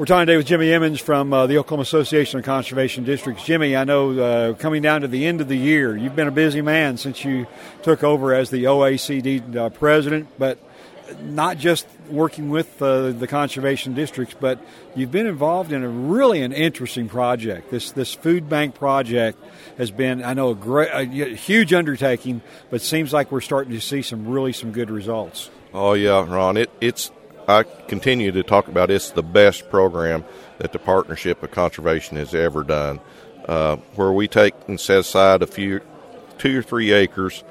We're talking today with Jimmy Emmons from the Oklahoma Association of Conservation Districts. Jimmy, I know coming down to the end of the year, you've been a busy man since you took over as the OACD president, but not just working with the conservation districts, but you've been involved in an interesting project. This food bank project has been, I know, a huge undertaking, but seems like we're starting to see some good results. Oh yeah, Ron. I continue to talk about it's the best program that the Partnership of Conservation has ever done, where we take and set aside 2 or 3 acres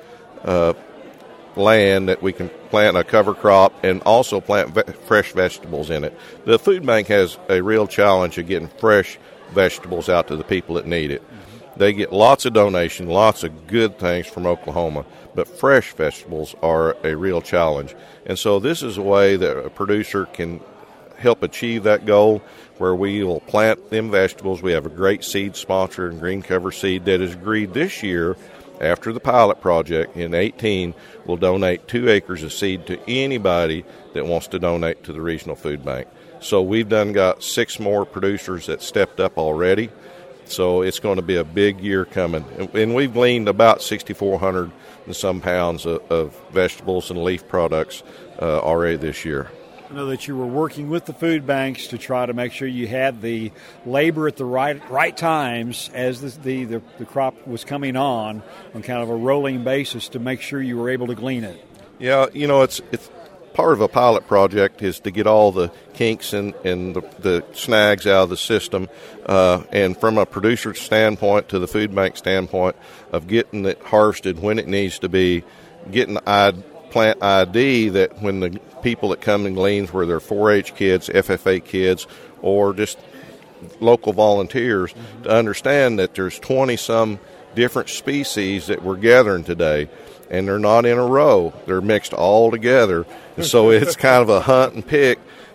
land that we can plant a cover crop and also plant fresh vegetables in it. The food bank has a real challenge of getting fresh vegetables out to the people that need it. They get lots of donation, lots of good things from Oklahoma, but fresh vegetables are a real challenge. And so this is a way that a producer can help achieve that goal, where we will plant them vegetables. We have a great seed sponsor in Green Cover Seed that has agreed this year, after the pilot project in 2018, will donate 2 acres of seed to anybody that wants to donate to the regional food bank. So we've got 6 more producers that stepped up already. So it's going to be a big year coming. And we've gleaned about 6,400 and some pounds of vegetables and leaf products already this year. I know that you were working with the food banks to try to make sure you had the labor at the right times as the crop was coming on kind of a rolling basis to make sure you were able to glean it. Yeah, it's part of a pilot project is to get all the kinks and the snags out of the system, and from a producer standpoint to the food bank standpoint of getting it harvested when it needs to be, getting plant ID that when the people that come and gleans, where they're 4-H kids, FFA kids, or just local volunteers, to understand that there's 20-some different species that we're gathering today, and they're not in a row. They're mixed all together. And so it's kind of a hunt and pick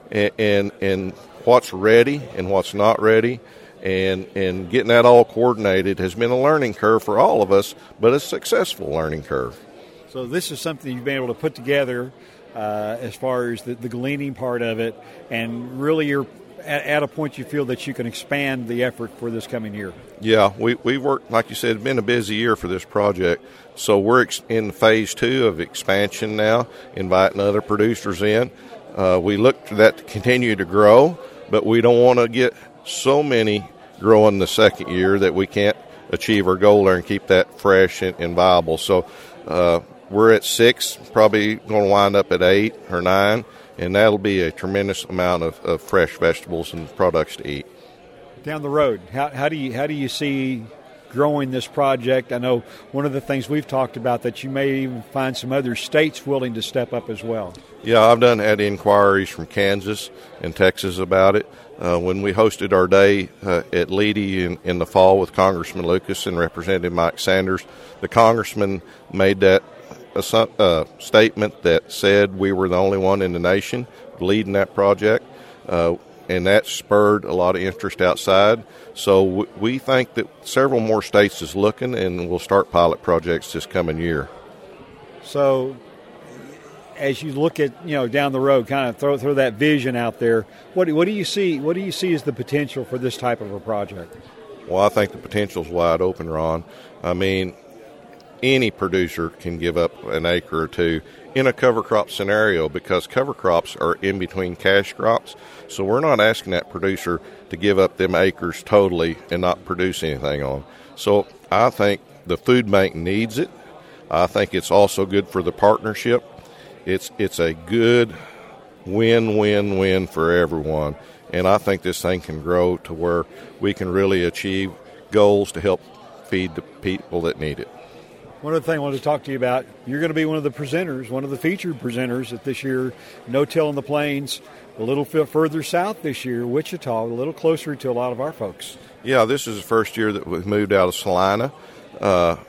and what's ready and what's not ready. And getting that all coordinated has been a learning curve for all of us, but a successful learning curve. So this is something you've been able to put together as far as the gleaning part of it, and really you're at a point you feel that you can expand the effort for this coming year. Yeah, we've worked, like you said, it's been a busy year for this project. So we're in phase 2 of expansion now, inviting other producers in. We look for that to continue to grow, but we don't want to get so many growing the second year that we can't achieve our goal there and keep that fresh and viable. So we're at 6, probably going to wind up at 8 or 9, and that'll be a tremendous amount of fresh vegetables and products to eat. Down the road, how do you see growing this project? I know one of the things we've talked about that you may even find some other states willing to step up as well. Yeah, I've had inquiries from Kansas and Texas about it. When we hosted our day at Leedy in the fall with Congressman Lucas and Representative Mike Sanders, the congressman made that a statement that said we were the only one in the nation leading that project, and that spurred a lot of interest outside. So we think that several more states is looking, and we'll start pilot projects this coming year. So as you look at down the road, kind of throw that vision out there, what do you see? What do you see as the potential for this type of a project? Well, I think the potential's wide open, Ron. I mean, any producer can give up an acre or 2 in a cover crop scenario, because cover crops are in between cash crops. So we're not asking that producer to give up them acres totally and not produce anything on. So I think the food bank needs it. I think it's also good for the partnership. It's a good win-win-win for everyone. And I think this thing can grow to where we can really achieve goals to help feed the people that need it. One other thing I wanted to talk to you about, you're going to be one of the presenters, one of the featured presenters at this year, No-Till in the Plains, a little further south this year, Wichita, a little closer to a lot of our folks. Yeah, this is the first year that we've moved out of Salina.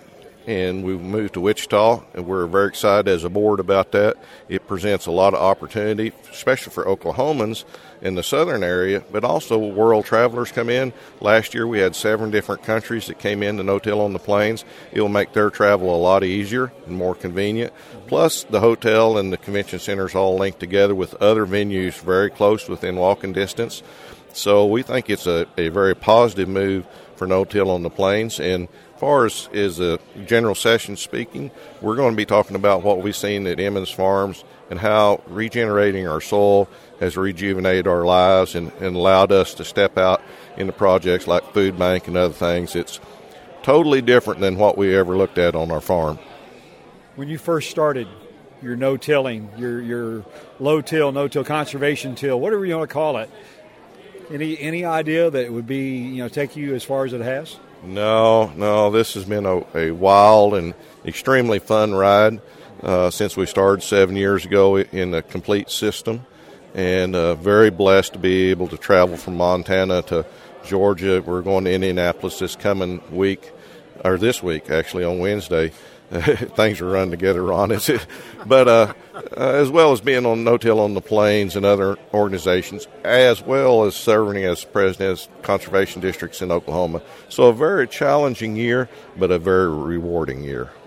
and we've moved to Wichita, and we're very excited as a board about that. It presents a lot of opportunity, especially for Oklahomans in the southern area, but also world travelers come in. Last year we had 7 different countries that came in to No-Till on the Plains. It will make their travel a lot easier and more convenient. Plus, the hotel and the convention centers all linked together with other venues very close within walking distance. So we think it's a very positive move for No-Till on the Plains. And as far as the general session speaking, we're going to be talking about what we've seen at Emmons Farms and how regenerating our soil has rejuvenated our lives and allowed us to step out into projects like Food Bank and other things. It's totally different than what we ever looked at on our farm. When you first started your no-tilling, your low-till, no-till, conservation till, whatever you want to call it, any idea that it would be, take you as far as it has? No, this has been a wild and extremely fun ride since we started 7 years ago in the complete system, and very blessed to be able to travel from Montana to Georgia. We're going to Indianapolis this week, actually, on Wednesday. Things are running together, Ron. But as well as being on No-Till on the Plains and other organizations, as well as serving as president of conservation districts in Oklahoma. So a very challenging year, but a very rewarding year.